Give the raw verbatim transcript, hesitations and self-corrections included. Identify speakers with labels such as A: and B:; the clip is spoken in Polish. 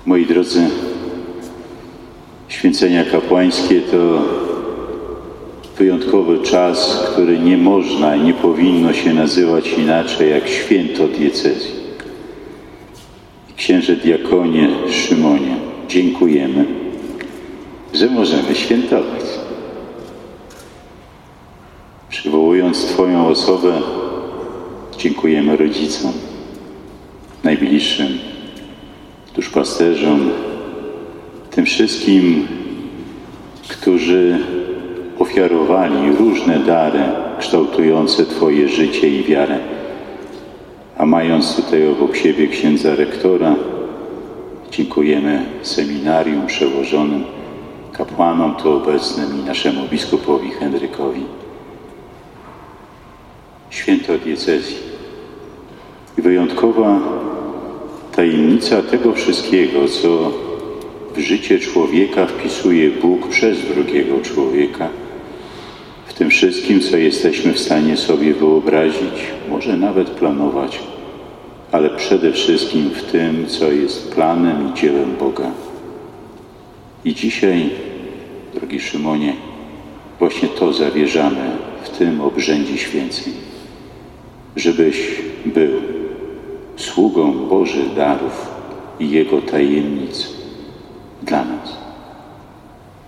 A: Moi drodzy, święcenia kapłańskie to wyjątkowy czas, który nie można i nie powinno się nazywać inaczej jak święto diecezji. Księże diakonie Szymonie, dziękujemy, że możemy świętować. Przywołując Twoją osobę, dziękujemy rodzicom, najbliższym, duszpasterzom, tym wszystkim, którzy ofiarowali różne dary kształtujące Twoje życie i wiarę. A mając tutaj obok siebie księdza rektora, dziękujemy seminarium przełożonym, kapłanom tu obecnym i naszemu biskupowi Henrykowi. Święto diecezji. I wyjątkowa tajemnica tego wszystkiego, co w życie człowieka wpisuje Bóg przez drugiego człowieka, w tym wszystkim, co jesteśmy w stanie sobie wyobrazić, może nawet planować, ale przede wszystkim w tym, co jest planem i dziełem Boga. I dzisiaj, drogi Szymonie, właśnie to zawierzamy w tym obrzędzie święceń, żebyś był sługą Bożych darów i Jego tajemnic dla nas.